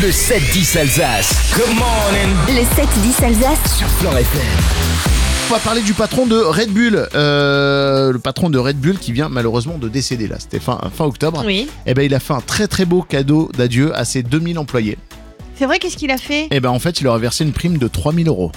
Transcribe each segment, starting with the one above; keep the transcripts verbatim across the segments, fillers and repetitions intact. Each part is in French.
Le sept dix Alsace. Good morning. Le sept dix Alsace Sur Fleure F M. On va parler du patron de Red Bull, euh, le patron de Red Bull qui vient malheureusement de décéder là, c'était fin, fin octobre. Oui. Et ben il a fait un très très beau cadeau d'adieu à ses deux mille employés. C'est vrai, qu'est-ce qu'il a fait? Et ben en fait il leur a versé une prime de trois mille euros.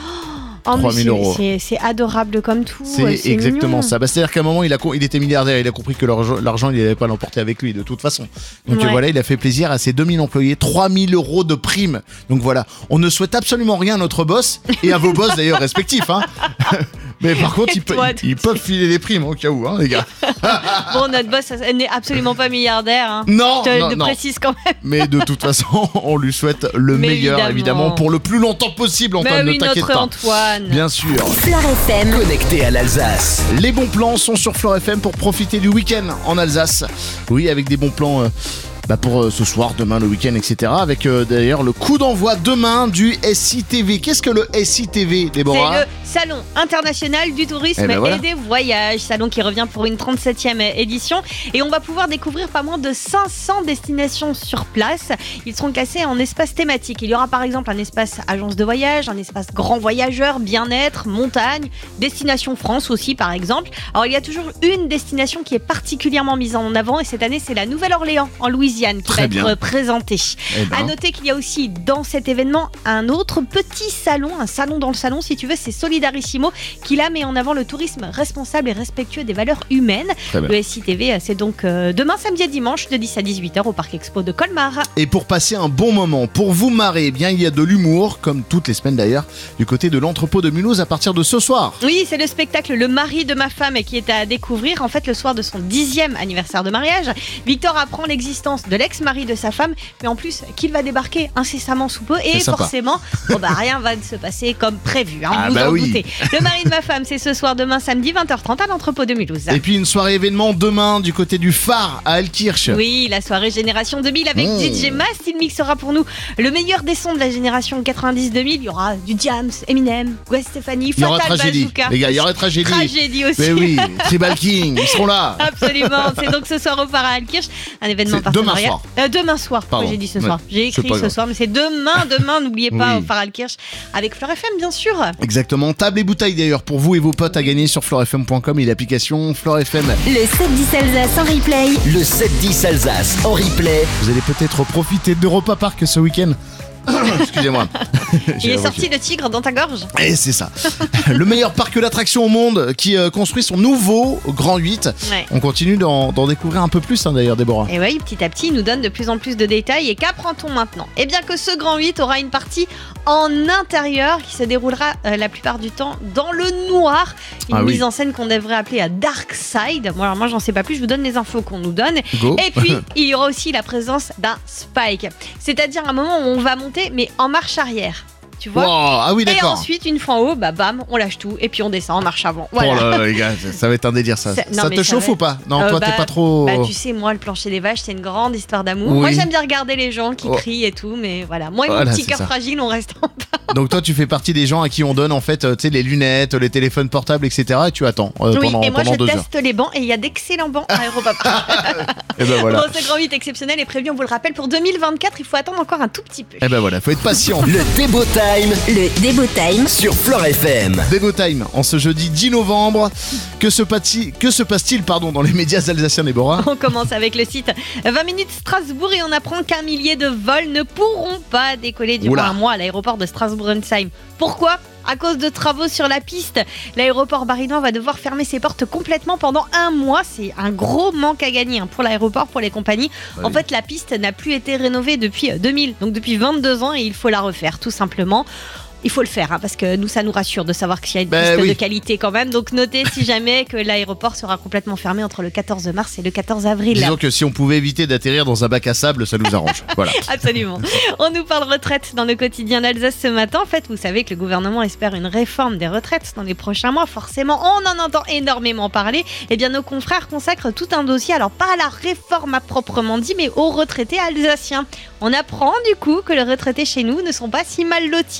Oh, mais trois mille c'est- euros. c'est, c'est adorable comme tout. C'est, c'est exactement mignon. ça. Bah, c'est-à-dire qu'à un moment, il, a, co- il était milliardaire, il a compris que l'argent, l'argent il n'allait pas l'emporter avec lui de toute façon. Donc Ouais. euh, voilà, il a fait plaisir à ses deux mille employés, trois mille euros de prime. Donc voilà, on ne souhaite absolument rien à notre boss et à vos boss d'ailleurs respectifs. Hein. Mais par contre, Et ils, pe- toi, ils- ils peuvent filer des primes au cas où, hein, les gars. Bon, notre boss elle n'est absolument pas milliardaire. Hein. Non, Je te non, le non. précise quand même. Mais de toute façon, on lui souhaite le Mais meilleur, évidemment. évidemment. pour le plus longtemps possible. Bah Antoine, oui, ne t'inquiète notre pas. Antoine. Bien sûr. Fleure F M. Connecté à l'Alsace. Les bons plans sont sur Fleure F M pour profiter du week-end en Alsace. Oui, avec des bons plans euh, bah pour euh, ce soir, demain, le week-end, et cetera. Avec euh, d'ailleurs le coup d'envoi demain du S I T V. Qu'est-ce que le S I T V, Déborah? C'est le Salon international du tourisme Eh ben voilà. et des voyages. Salon qui revient pour une trente-septième édition. Et on va pouvoir découvrir pas moins de cinq cents destinations sur place. Ils seront classés en espaces thématiques. Il y aura par exemple un espace agence de voyage, un espace grand voyageur, bien-être, montagne, destination France aussi par exemple. Alors il y a toujours une destination qui est particulièrement mise en avant et cette année c'est la Nouvelle-Orléans en Louisiane qui Très va bien. être présentée. Eh ben. À noter qu'il y a aussi dans cet événement un autre petit salon, un salon dans le salon si tu veux, c'est Solidarissimo qui là met en avant le tourisme responsable et respectueux des valeurs humaines. Très bien. Le S I T V c'est donc euh, demain samedi et dimanche de dix à dix-huit heures au Parc Expo de Colmar. Et pour passer un bon moment, pour vous marrer, eh bien il y a de l'humour, comme toutes les semaines d'ailleurs, du côté de l'entrepôt de Mulhouse à partir de ce soir. Oui, c'est le spectacle Le mari de ma femme qui est à découvrir en fait le soir de son dixième anniversaire de mariage. Victor apprend l'existence de l'ex-mari de sa femme, mais en plus qu'il va débarquer incessamment sous peu et C'est sympa. forcément, bon bah rien va se passer comme prévu. Hein, Ah vous bah en oui. doutez. Le mari de ma femme, c'est ce soir demain samedi vingt heures trente à l'entrepôt de Mulhouse. Et puis une soirée événement demain du côté du phare à Altkirch. Oui, la soirée Génération deux mille avec Mmh. D J Mast. Il mixera pour nous le meilleur des sons de la génération quatre-vingt-dix deux mille. Il y aura du Diams, Eminem, Gwen Stefani, Il y aura Fatal tragédie. Bazooka. Les gars, il y aura tragédie. Tragédie aussi. Mais oui, Tribal King, ils seront là. Absolument, c'est donc ce soir au phare à Altkirch, un événement C'est partenariat. demain soir. Euh, demain soir, Pardon. oui, j'ai dit ce Ouais, soir. J'ai c'est écrit pas ce grave. soir, mais c'est demain, demain, n'oubliez pas, Oui. au phare à Altkirch, avec Fleure F M bien sûr. Exactement, table et bouteille d'ailleurs pour vous et vos potes à gagner sur fleur f m point com et l'application Fleure F M. Le sept dix Alsace en replay. Le sept dix Alsace en replay. Vous allez peut-être profiter d'Europa Park ce week-end. Excusez-moi. Il J'ai est la voix qui- sorti le tigre dans ta gorge. Et c'est ça. Le meilleur parc d'attractions au monde qui euh, construit son nouveau Grand huit. Ouais. On continue d'en, d'en découvrir un peu plus hein, d'ailleurs, Déborah. Et oui, petit à petit, il nous donne de plus en plus de détails. Et qu'apprend-on maintenant? Eh bien que ce Grand huit aura une partie en intérieur qui se déroulera euh, la plupart du temps dans le noir. Une Ah oui. mise en scène qu'on devrait appeler à Dark Side. Bon, alors moi, j'en sais pas plus, je vous donne les infos qu'on nous donne. Go. Et puis, il y aura aussi la présence d'un spike. C'est-à-dire un moment où on va monter, mais en marche arrière. Tu vois? Wow, ah oui, Et d'accord. ensuite, une fois en haut, bah bam, on lâche tout et puis on descend en marche avant. Voilà. Oh là là, les gars, ça, ça va être un délire ça. C'est- non, Ça mais te ça chauffe va ou pas? Non, Euh, toi bah, t'es pas trop. Bah, tu sais, moi, le plancher des vaches, c'est une grande histoire d'amour. Oui. Moi, j'aime bien regarder les gens qui Oh. crient et tout, mais voilà. Moi et Voilà, mon petit c'est cœur ça. fragile, on reste en bas. Donc toi, tu fais partie des gens à qui on donne en fait, euh, tu sais, les lunettes, les téléphones portables, et cetera. Et tu attends euh, Oui, pendant, et moi, pendant je deux heures. teste les bancs et il y a d'excellents bancs à Europa Park. Et ben voilà. Bon, ce grand huit exceptionnel est prévu, on vous le rappelle, pour deux mille vingt-quatre. Il faut attendre encore un tout petit peu. Et ben voilà, faut être patient. Le Débo Time Le Débo Time. sur Fleure F M. Débo Time, en ce jeudi dix novembre. Que se passe-t-il, que se passe-t-il pardon, dans les médias alsaciens, Déborah? On commence avec le site vingt minutes Strasbourg et on apprend qu'un millier de vols ne pourront pas décoller durant Oula. un mois à l'aéroport de Strasbourg-Ensheim. Pourquoi? À cause de travaux sur la piste. L'aéroport barinois va devoir fermer ses portes complètement pendant un mois. C'est un gros manque à gagner hein, pour l'aéroport, pour les compagnies. Ouais, en oui. fait, la piste n'a plus été rénovée depuis deux mille, donc depuis vingt-deux ans et il faut la refaire tout simplement. Il faut le faire hein, parce que nous ça nous rassure de savoir qu'il y a une Ben piste oui. de qualité quand même. Donc notez si jamais que l'aéroport sera complètement fermé entre le quatorze mars et le quatorze avril. Disons que si on pouvait éviter d'atterrir dans un bac à sable, ça nous arrange. Voilà. Absolument. On nous parle retraite dans le quotidien d'Alsace ce matin. En fait, vous savez que le gouvernement espère une réforme des retraites dans les prochains mois. Forcément, on en entend énormément parler. Eh bien, nos confrères consacrent tout un dossier, alors pas à la réforme à proprement dit, mais aux retraités alsaciens. On apprend du coup que les retraités chez nous ne sont pas si mal lotis. En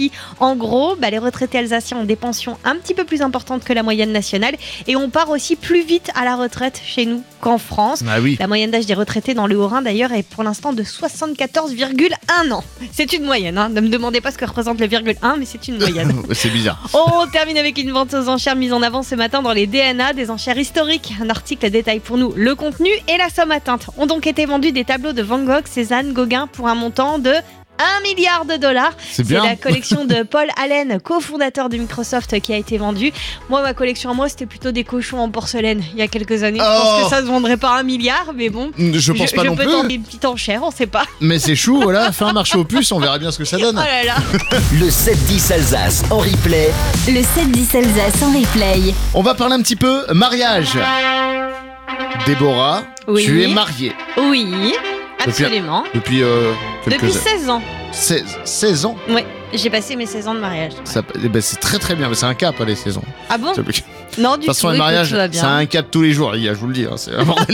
En gros, bah, les retraités alsaciens ont des pensions un petit peu plus importantes que la moyenne nationale et on part aussi plus vite à la retraite chez nous qu'en France. Ah oui. La moyenne d'âge des retraités dans le Haut-Rhin d'ailleurs est pour l'instant de soixante-quatorze virgule un ans. C'est une moyenne, hein. Ne me demandez pas ce que représente le virgule un, mais c'est une moyenne. C'est bizarre. On termine avec une vente aux enchères mise en avant ce matin dans les D N A, des enchères historiques. Un article détaille pour nous le contenu et la somme atteinte. Ont donc été vendus des tableaux de Van Gogh, Cézanne, Gauguin pour un montant de un milliard de dollars. C'est bien. la collection de Paul Allen, cofondateur de Microsoft, qui a été vendue. Moi, ma collection à moi, c'était plutôt des cochons en porcelaine il y a quelques années. Oh. Je pense que ça se vendrait pas un milliard, mais bon. Je pense pas je non peux plus. tenter une petite enchère, on sait pas. Mais c'est chou, voilà, fais un marché aux puces, on verra bien ce que ça donne. Oh là là. Le sept dix Alsace en replay. Le sept dix Alsace en replay. On va parler un petit peu mariage. Déborah, Oui. tu es mariée Oui, absolument. depuis euh, quelques Depuis années. seize ans. seize, seize ans. Oui, j'ai passé mes seize ans de mariage. Ça, eh ben, c'est très très bien, mais c'est un cap, hein, les seize ans. Ah bon? De Non, toute du façon, tout. le écoute, mariage, tout va c'est bien. un cap tous les jours, les gars, je vous le dis. Hein, c'est un bordel.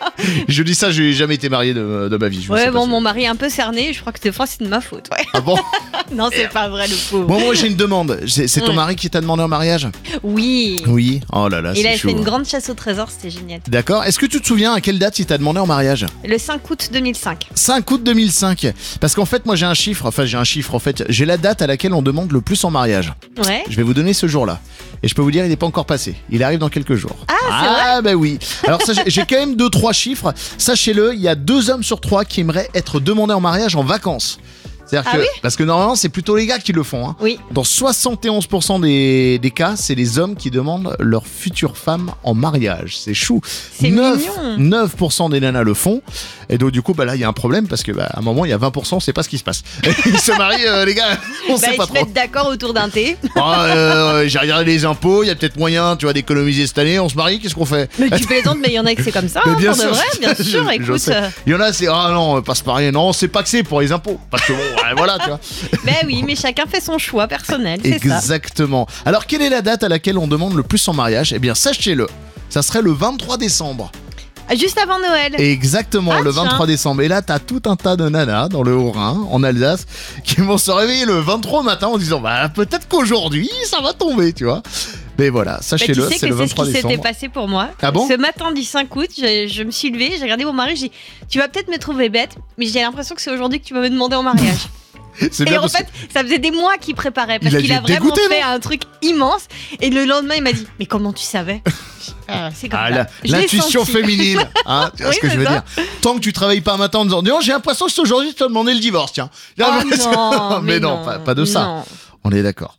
Je dis ça, j'ai jamais été marié de, de ma vie. Je sais Ouais, pas bon, si- mon mari est un peu cerné. Je crois que des fois, c'est de ma faute. Ouais. Ah bon? Non, c'est pas vrai, le pauvre. Bon, moi j'ai une demande. C'est c'est ton Ouais. mari qui t'a demandé en mariage? Oui. Oui. Oh là là, Il c'est avait chaud. fait une grande chasse au trésor, c'était génial. D'accord. Est-ce que tu te souviens à quelle date il t'a demandé en mariage? Le cinq août deux mille cinq. cinq août deux mille cinq. Parce qu'en fait, moi j'ai un chiffre. Enfin, j'ai un chiffre. En fait, j'ai la date à laquelle on demande le plus en mariage. Ouais. Je vais vous donner ce jour-là. Et je peux vous dire, il n'est pas encore passé. Il arrive dans quelques jours. Ah, c'est Ah, bah oui. Alors, ça, j'ai- j'ai quand même deux, trois chiffres. Sachez-le, il y a deux hommes sur trois qui aimeraient être demandés en mariage en vacances. C'est-à-dire Ah que, oui parce que normalement, c'est plutôt les gars qui le font. Hein. Oui. Dans soixante et onze pour cent des, des cas, c'est les hommes qui demandent leur future femme en mariage. C'est chou. C'est neuf, mignon. neuf pour cent des nanas le font. Et donc, du coup, bah, là, il y a un problème parce que, bah, à un moment, il y a vingt pour cent, on sait pas ce qui se passe. Ils se marient, euh, les gars, on Bah, sait ils pas se trop. mettent d'accord autour d'un thé. Ah, euh, j'ai regardé les impôts, il y a peut-être moyen, tu vois, d'économiser cette année. On se marie, qu'est-ce qu'on fait? Mais tu plaisantes, mais il y en a que c'est comme ça, Mais hein, bien pour de sûr, vrai, bien je- sûr. je Écoute. sais. euh, Il y en a, c'est ah non, pas se marier. Non, c'est pas que c'est pour les impôts. Parce que bon, ouais, voilà, tu vois. Ben oui, mais chacun fait son choix personnel, c'est ça. Exactement. Alors, quelle est la date à laquelle on demande le plus en mariage? Eh bien, sachez-le, ça serait le vingt-trois décembre. Juste avant Noël. Exactement, Ah, le tiens. vingt-trois décembre. Et là, t'as tout un tas de nanas dans le Haut-Rhin, en Alsace, qui vont se réveiller le vingt-trois matin en disant bah peut-être qu'aujourd'hui ça va tomber, tu vois. Mais voilà, Bah, tu sachez-le, sais c'est que le c'est ce vingt-trois qui s'était décembre. passé pour moi. Ah bon? Ce matin du cinq août, je, je me suis levée, j'ai regardé mon mari, j'ai dit tu vas peut-être me trouver bête, mais j'ai l'impression que c'est aujourd'hui que tu vas me demander en mariage. C'est Et bien en parce fait, ça faisait des mois qu'il préparait parce Il a qu'il dû a être vraiment dégoûté, fait non un truc immense. Et le lendemain, il m'a dit mais comment tu savais? Ah, c'est comme Ah, ça. la- Je l'ai l'intuition senti. féminine, hein, tu vois Oui, ce que je c'est veux ça. dire. Tant que tu travailles pas un matin en disant, dis donc, j'ai l'impression que c'est aujourd'hui que tu as demandé le divorce, tiens. Oh non, mais, non, Pas, pas de ça. Non. On est d'accord.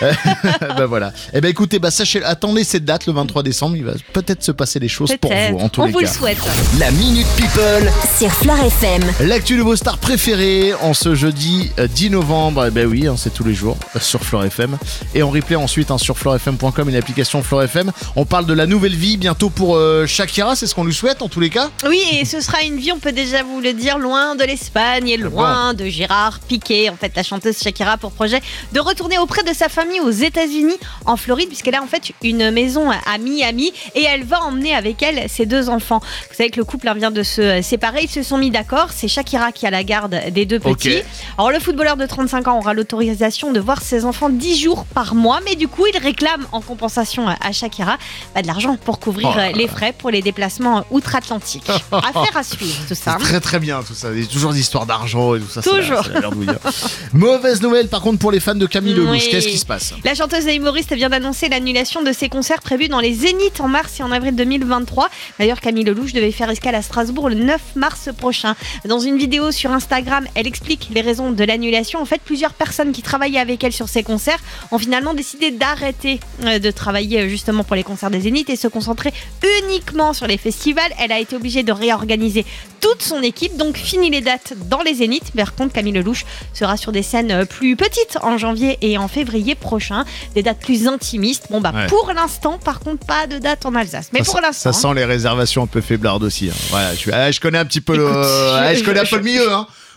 Ben voilà. Eh ben écoutez, bah sachez, attendez cette date, le vingt-trois décembre, il va peut-être se passer des choses pour Peut-être. vous, en tous On les vous cas. le souhaite. La Minute People. Sur Fleure F M. L'actu de vos stars préférées en ce jeudi euh, dix novembre, eh ben oui, hein, c'est tous les jours euh, sur Fleure F M. Et en replay ensuite hein, sur fleure f m point com et l'application Fleure F M. On parle de la nouvelle vie bientôt pour euh, Shakira, c'est ce qu'on lui souhaite en tous les cas. Oui, et ce sera une vie, on peut déjà vous le dire, loin de l'Espagne et loin de Gérard Piqué. En fait, la chanteuse Shakira pour projet de retourner auprès de sa famille aux États-Unis, en Floride, puisqu'elle a en fait une maison à Miami et elle va emmener avec elle ses deux enfants. Vous savez que le couple hein, vient de se séparer, ils se sont mis d'accord. C'est Shakira qui a la garde des deux petits. Ok. Alors, le footballeur de trente-cinq ans aura l'autorisation de voir ses enfants dix jours par mois, mais du coup, il réclame en compensation à Shakira bah, de l'argent pour couvrir Oh là euh, les frais pour les déplacements outre-Atlantique. Affaire à suivre, tout ça. Très très bien tout ça, il y a toujours des histoires d'argent et tout ça. c'est la- Toujours. c'est la merdouille, hein. Mauvaise nouvelle par contre pour les fans de Camille Lelouch, Oui. qu'est-ce qui se passe? La chanteuse et humoriste vient d'annoncer l'annulation de ses concerts prévus dans les Zéniths en mars et en avril deux mille vingt-trois. D'ailleurs, Camille Lelouch devait faire escale à Strasbourg le neuf mars prochain. Dans une vidéo sur Instagram, elle explique les raisons de l'annulation. En fait, plusieurs personnes qui travaillaient avec elle sur ces concerts ont finalement décidé d'arrêter euh, de travailler euh, justement pour les concerts des Zéniths et se concentrer uniquement sur les festivals. Elle a été obligée de réorganiser toute son équipe, donc fini les dates dans les Zéniths. Par contre, Camille Lelouch sera sur des scènes euh, plus petites en janvier et en février prochain, des dates plus intimistes. Bon bah Ouais. pour l'instant, par contre, pas de date en Alsace. Mais ça, pour sent- l'instant, ça sent les réservations un peu faiblardes aussi. hein. Voilà, je, suis- ah, je connais un petit peu le, Écoute, je- ah, je connais un je- peu le milieu. Hein.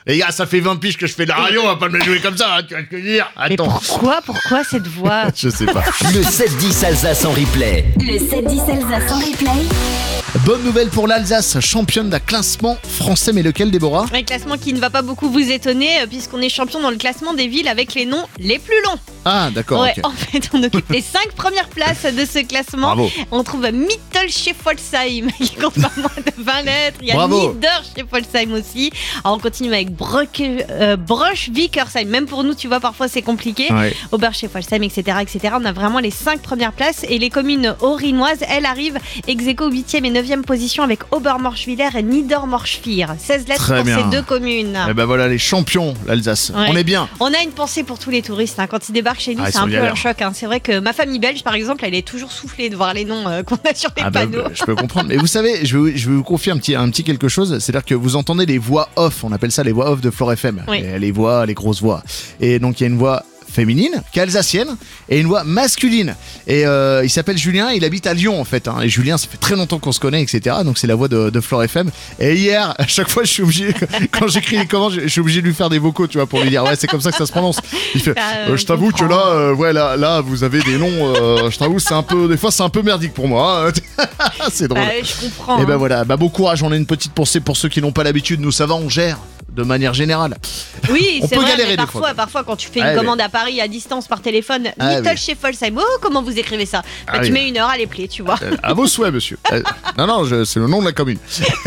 Les gars, ça fait vingt piges que je fais de la radio, on va pas me le jouer comme ça, hein, tu vois ce que je veux dire. Mais Attends. pourquoi, pourquoi cette voix? Je sais pas. Le sept dix Alsace en replay. Le sept dix Alsace en replay. Bonne nouvelle pour l'Alsace, championne d'un classement français, mais lequel, Déborah? Un classement qui ne va pas beaucoup vous étonner, euh, puisqu'on est champion dans le classement des villes avec les noms les plus longs. Ah, d'accord, Ouais, ok. en fait, on occupe les cinq premières places de ce classement. Bravo. On trouve Mittelscheffolsheim, qui compte pas moins de vingt lettres. Il y a Bravo. Niederscheffolsheim aussi. Alors, on continue avec Brock, euh, Brosch-Wickersheim. Même pour nous, tu vois, parfois c'est compliqué. Ouais. Oberscheffolsheim, et cetera, et cetera. On a vraiment les cinq premières places. Et les communes haut-rhinoises, elles arrivent ex aequo huitième et neuvième position avec Obermorschwiller et Niedermorschwihr. seize lettres Très pour bien. ces deux communes. Eh ben voilà, les champions, l'Alsace. Ouais. On est bien. On a une pensée pour tous les touristes. Hein. Quand ils débarquent chez nous, Ah, ils c'est sont un peu galères. un choc. Hein. C'est vrai que ma famille belge, par exemple, elle est toujours soufflée de voir les noms euh, qu'on a sur les Ah bah, panneaux. bah, je peux comprendre. Mais vous savez, je vais, je vais vous confier un petit, un petit quelque chose. C'est-à-dire que vous entendez les voix off. On appelle ça les voix off de Flore F M. Oui. Et les voix, les grosses voix. Et donc, il y a une voix féminine, qui est alsacienne, et une voix masculine. Et euh, il s'appelle Julien, il habite à Lyon en fait. Hein. Et Julien, ça fait très longtemps qu'on se connaît, et cetera. Donc c'est la voix de, de Flore F M. Et hier, à chaque fois, je suis obligé, quand j'écris les commandes, je suis obligé de lui faire des vocaux, tu vois, pour lui dire ouais, c'est comme ça que ça se prononce. Il fait, Ah, euh, je t'avoue je que là, euh, ouais, là, là, vous avez des noms. Euh, je t'avoue, c'est un peu, des fois, c'est un peu merdique pour moi. Hein. C'est drôle. Bah, je comprends. Et ben hein. voilà, bah bon courage, on a une petite pensée pour ceux qui n'ont pas l'habitude, nous ça va, on gère de manière générale. Oui, On c'est peut vrai, galérer mais des parfois, fois. parfois, quand tu fais Ah, une oui. commande à Paris à distance par téléphone, Ah, oui. Mittelscheffolsheim, oh, comment vous écrivez ça? Bah, Ah, tu oui. mets une heure à les plier, tu vois. Euh, à vos souhaits, monsieur. Euh, non, non, je- c'est le nom de la commune.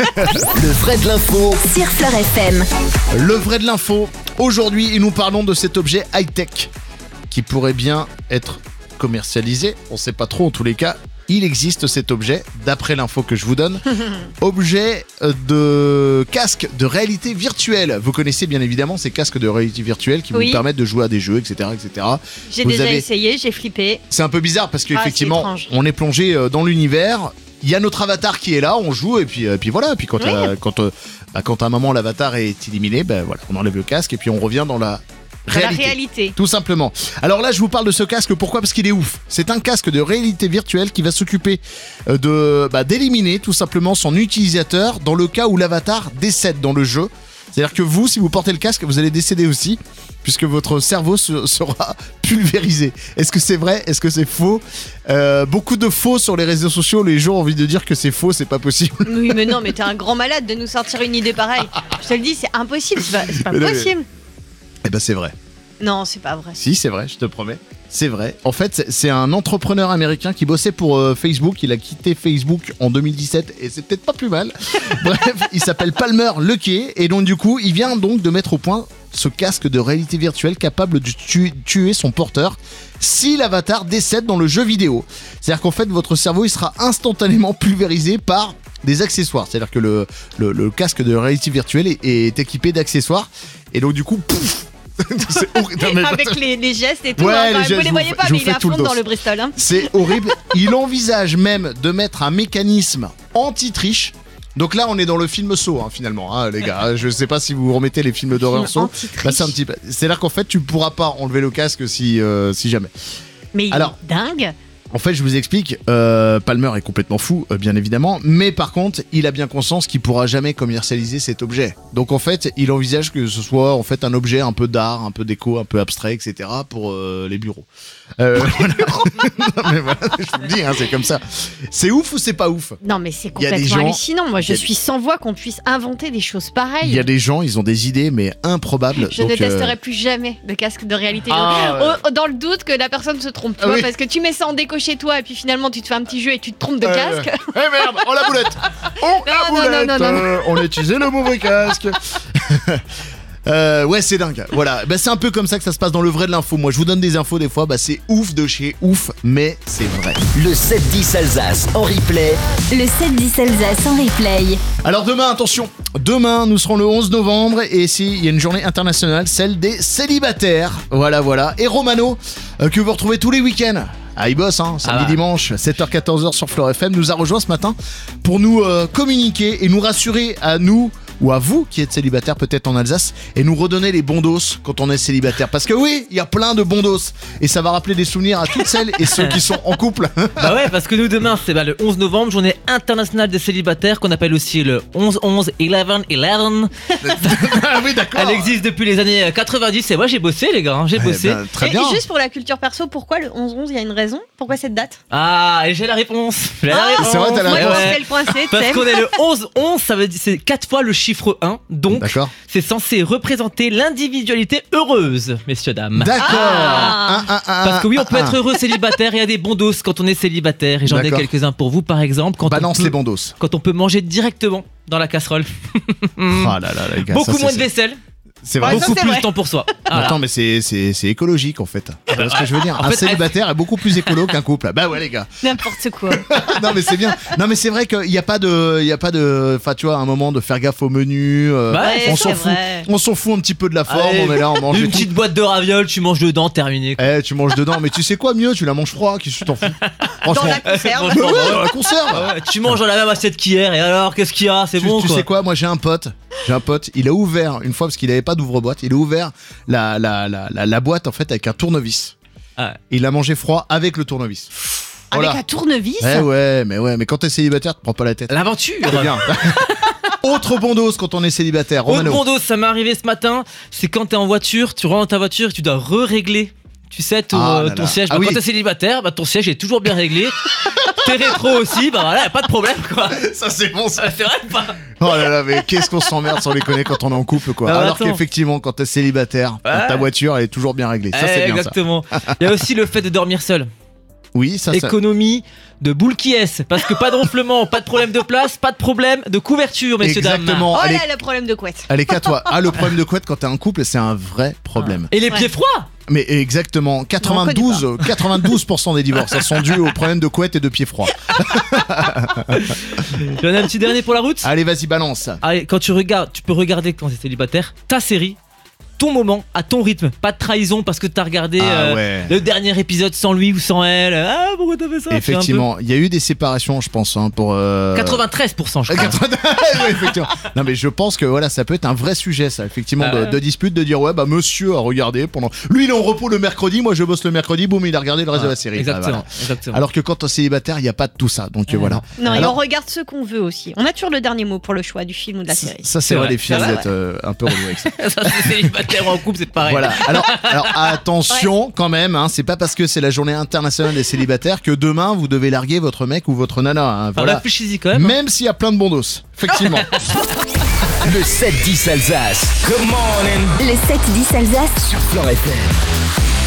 Le vrai de l'info Sur Flore F M. Le vrai de l'info. Aujourd'hui, nous parlons de cet objet high-tech qui pourrait bien être commercialisé. On sait pas trop, en tous les cas. Il existe cet objet, d'après l'info que je vous donne. Objet euh, de casque de réalité virtuelle. Vous connaissez bien évidemment ces casques de réalité virtuelle qui Oui. vous permettent de jouer à des jeux, et cetera, et cetera. J'ai Vous déjà avez- essayé, j'ai flippé. C'est un peu bizarre parce Ah, c'est qu'effectivement, étrange. on est plongé euh, dans l'univers. Il y a notre avatar qui est là, on joue et puis, euh, puis voilà. Et puis quand, Oui. euh, quand, euh, bah, quand à un moment l'avatar est éliminé, ben voilà, on enlève le casque et puis on revient dans la Dans réalité. la réalité. Tout simplement. Alors là, je vous parle de ce casque. Pourquoi? Parce qu'il est ouf. C'est un casque de réalité virtuelle qui va s'occuper euh, de bah, d'éliminer tout simplement son utilisateur dans le cas où l'avatar décède dans le jeu. C'est-à-dire que vous, si vous portez le casque, vous allez décéder aussi, puisque votre cerveau se- sera pulvérisé. Est-ce que c'est vrai? Est-ce que c'est faux? Euh, Beaucoup de faux sur les réseaux sociaux. Les gens ont envie de dire que c'est faux, c'est pas possible. Oui, mais non, mais t'es un grand malade de nous sortir une idée pareille. Je te le dis, c'est impossible, c'est pas, c'est pas Mais non, mais- possible. Eh ben c'est vrai. Non, c'est pas vrai. Si, c'est vrai, je te promets. C'est vrai. En fait, c'est- c'est un entrepreneur américain qui bossait pour euh, Facebook. Il a quitté Facebook en deux mille dix-sept et c'est peut-être pas plus mal. Bref, il s'appelle Palmer Luckey et donc du coup, il vient donc de mettre au point ce casque de réalité virtuelle capable de tu- tuer son porteur si l'avatar décède dans le jeu vidéo. C'est-à-dire qu'en fait, votre cerveau il sera instantanément pulvérisé par des accessoires. C'est-à-dire que le, le, le casque de réalité virtuelle est, est équipé d'accessoires et donc du coup, pouf, c'est horrible. Non, mais- Avec les, les gestes et tout. Ouais, hein, les quand même. gestes, Vous les je voyez vous pas, fais- je mais vous il est fais à tout le fond dans dos. le Bristol. Hein. C'est horrible. Il envisage même de mettre un mécanisme anti-triche. Donc là, on est dans le film Saw, hein, finalement, hein, les gars. Je sais pas si vous remettez les films d'horreur Saw. Anti-triche. Bah, c'est un petit peu. C'est-à-dire qu'en fait, tu pourras pas enlever le casque si, euh, si jamais. Mais il Alors- est dingue. En fait, je vous explique, euh, Palmer est complètement fou, euh, bien évidemment, mais par contre, il a bien conscience qu'il pourra jamais commercialiser cet objet. Donc en fait, il envisage que ce soit en fait un objet un peu d'art, un peu déco, un peu abstrait, et cetera pour euh, les bureaux. Euh, voilà. Non, mais voilà, je vous le dis, hein, c'est comme ça. C'est ouf ou c'est pas ouf? Non, mais c'est Il y a des complètement gens- hallucinant. Moi, il y je a- suis sans voix qu'on puisse inventer des choses pareilles. Il y a des gens, ils ont des idées, mais improbables. Je donc, ne euh, testerai plus jamais de casque de réalité. Ah, virtuelle. ouais. Au- dans le doute que la personne se trompe, tu Ah vois, oui. parce que tu mets ça en déco chez toi et puis finalement tu te fais un petit jeu et tu te trompes de euh, casque. Eh merde, oh la boulette. Oh la Non, non, boulette. non, non, non. euh, on a utilisé le mauvais casque. Euh, ouais, c'est dingue. Voilà, bah, c'est un peu comme ça que ça se passe dans le vrai de l'info. Moi, je vous donne des infos des fois, bah, c'est ouf de chez ouf, mais c'est vrai. Le sept dix Alsace en replay. Le sept dix Alsace en replay. Alors demain, attention, demain nous serons le onze novembre et ici il y a une journée internationale, celle des célibataires. Voilà, voilà. Et Romano, euh, que vous retrouvez tous les week-ends. Ah, il bosse, hein, samedi, Ah bah. dimanche, sept heures quatorze heures sur Flore F M, nous a rejoint ce matin pour nous euh, communiquer et nous rassurer à nous, ou à vous qui êtes célibataire peut-être en Alsace et nous redonner les bons dos quand on est célibataire. Parce que oui, il y a plein de bons dos et ça va rappeler des souvenirs à toutes celles et ceux qui sont en couple. Bah ouais, parce que nous demain c'est bah, le onze novembre, journée internationale des célibataires qu'on appelle aussi le onze onze, onze onze. Ah oui, d'accord. Elle existe depuis les années quatre-vingt-dix et moi j'ai bossé les gars, hein, j'ai Eh bossé. ben, très Et bien. juste pour la culture perso, pourquoi le onze onze? Il y a une raison? Pourquoi cette date? Ah, et j'ai la réponse. J'ai la Ah, réponse. c'est vrai, t'as la moi, réponse. je Ouais. sais le coincé, Parce t'aimes. qu'on est le onze onze, ça veut dire c'est quatre fois le chiffre un, donc D'accord. c'est censé représenter l'individualité heureuse, messieurs dames. D'accord. Ah. Un, un, un, Parce que oui, on peut un, être heureux célibataire et il y a des bons dos quand on est célibataire. Et j'en ai D'accord. quelques-uns pour vous, par exemple. Quand Balance on peut, les bons dos. quand on peut manger directement dans la casserole. Oh là là, les gars, Beaucoup ça, c'est- moins de vaisselle, C'est Ouais, vrai. ça, beaucoup c'est plus vrai. de temps pour soi. Voilà. Attends, mais c'est, c'est, c'est écologique en fait. Tu vois ce que je veux dire? En Un fait, célibataire est beaucoup plus écolo qu'un couple. Bah ouais, les gars. N'importe quoi. Non, mais c'est bien. Non, mais c'est vrai qu'il n'y a pas de. Il y a pas de. Enfin, tu vois, un moment de faire gaffe au menu. euh, Bah, Ouais, on c'est s'en fout. vrai. On s'en fout un petit peu de la forme. Allez, On est là, on mange Une et tout. petite boîte de ravioles, tu manges dedans, terminé. quoi. Eh, tu manges dedans, mais tu sais quoi mieux? Tu la manges froid, qu'est-ce que tu t'en fous? Dans Franchement. la conserve. Franchement, Ouais, dans la conserve. Ah ouais, tu manges dans la même assiette qu'hier et alors qu'est-ce qu'il y a? C'est Tu, bon tu quoi. sais quoi, moi j'ai un pote, j'ai un pote, il a ouvert une fois parce qu'il avait pas d'ouvre-boîte, il a ouvert la, la, la, la, la boîte en fait avec un tournevis. Ah. Il l'a mangé froid avec le tournevis. Voilà. Avec un tournevis. Eh ouais, mais ouais, mais quand t'es célibataire, tu te prends pas la tête. L'aventure. C'est bien. Autre bon dos quand on est célibataire. Autre Romano. bon dos, ça m'est arrivé ce matin, c'est quand t'es en voiture, tu rentres dans ta voiture et tu dois re-régler. Tu sais, ton, Ah euh, là ton là. siège. Ah Bah, oui. Quand t'es célibataire, bah, ton siège est toujours bien réglé. T'es rétro aussi, bah voilà, y a pas de problème quoi. Ça c'est bon ça. Euh, C'est vrai ou pas? Oh là là, mais qu'est-ce qu'on s'emmerde sans les connaître quand on est en couple quoi. Ah, Alors attends. qu'effectivement, quand t'es célibataire, Ouais. ta voiture elle est toujours bien réglée. Ça Eh, c'est bien ça. exactement. Il y a aussi le fait de dormir seul. Oui, ça, ça. Économie de boule qui est. Parce que pas de ronflement, pas de problème de place, pas de problème de couverture, messieurs dames. Exactement. Oh Allez, là, le problème de couette. allez qu'à toi. Ah, le problème de couette quand t'es en couple, c'est un vrai problème. Et les Ouais. pieds froids. Mais exactement, quatre-vingt-douze, quatre-vingt-douze pour cent des divorces, ça sont dus au problème de couette et de pieds froids. J'en ai un petit dernier pour la route. Allez, vas-y, balance. Allez, quand tu regardes, tu peux regarder quand t'es célibataire, ta série, ton moment, à ton rythme. Pas de trahison parce que t'as regardé Ah euh, ouais. le dernier épisode sans lui ou sans elle. Ah, pourquoi t'as fait ça? Effectivement, il y a eu des séparations, je pense, hein, pour. euh, quatre-vingt-treize pour cent, je crois. Ouais, effectivement. Non mais je pense que voilà, ça peut être un vrai sujet, ça, effectivement, Ah de, ouais. de dispute, de dire ouais bah monsieur a regardé pendant. Lui il est en repos le mercredi, moi je bosse le mercredi, boum il a regardé le reste de la série. Exactement, Ah, voilà. exactement. Alors que quand t'es célibataire, il y a pas de tout ça, donc euh, Ouais, voilà. Non, et Alors- on regarde ce qu'on veut aussi. On a toujours le dernier mot pour le choix du film ou de la série. Ça c'est C'est vrai, vrai, les filles, c'est vous vrai, êtes euh, un peu relou avec ça. Ça, c'est célibataire ou en couple, c'est pareil. Voilà. Alors, alors attention quand même, hein, c'est pas parce que c'est la journée internationale des célibataires que demain vous devez larguer votre mec ou votre nana. Hein, Enfin, voilà. réfléchis-y quand même. Même s'il y a plein de bons dos, effectivement. Le sept dix Alsace. Good morning. Le sept dix Alsace Sur Fleure F M.